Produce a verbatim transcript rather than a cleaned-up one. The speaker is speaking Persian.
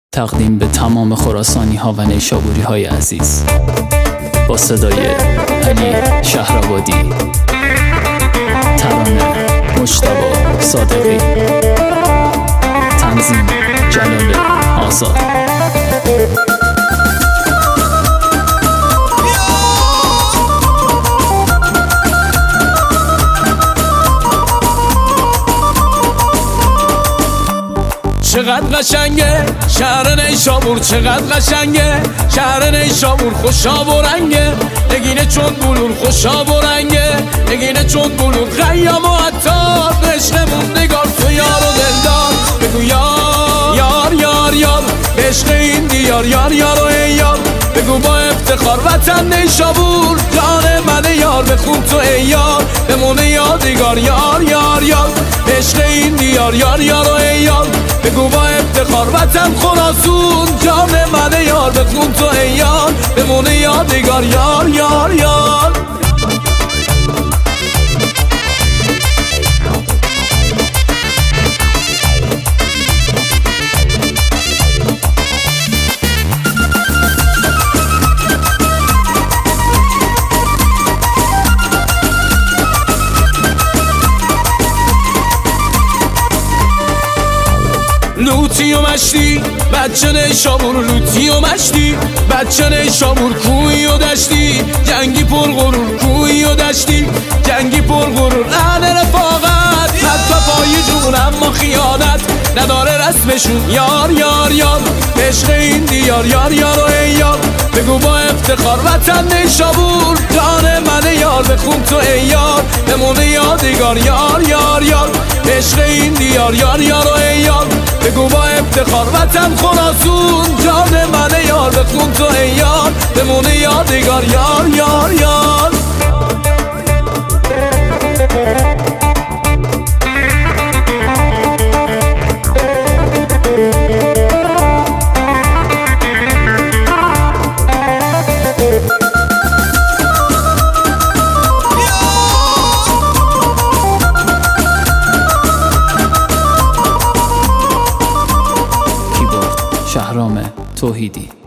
تقدیم به تمام خراسانی ها و نیشابوری های عزیز با صدای علی شهرآبادی، ترانه مجتبی صادقی، تنظیم جلال آزاد. چقدر قشنگه شهر نیشابور، چقدر قشنگه شهر نیشابور، خوشا و رنگه نگینه چون بلور، خوشا و رنگه نگینه چون بلور، خیام و عطار به عشقمون نگار، تو یار و دلدار بگو یار یار یار یار به عشق این دیار، یار یار و ای یار بگو با افتخار وطن نیشابور، جان من یار بخون تو ای یار بمونه یادگار، یار یار یار به عشق این دیار، یار یار و ای یار بگو با افتخار وطن خراسون، جان من یار بخون تو ای یار بمونه یادگار، یار یار یار. لوتی و مشتی بچه نیشابور، لوتی و مشتی بچه نیشابور، کوی و دشتی جنگی پر غرور، کوی و دشتی جنگی پر غرور، اهل رفاقت حتی پای جون اما خیانت نداره رسمشون، یار یار یار به عشق این دیار، یار یار و ای یار بگو با افتخار وطن نیشابور، جان من یار بخون تو ای یار بمونه یادگار، یار یار یار به عشق این دیار، یار یار و ای یار بگو با افتخار وطن خراسون، جان من یار بخون تو ای یار بمونه یادگار، یار یار یار. شهرام توحیدی.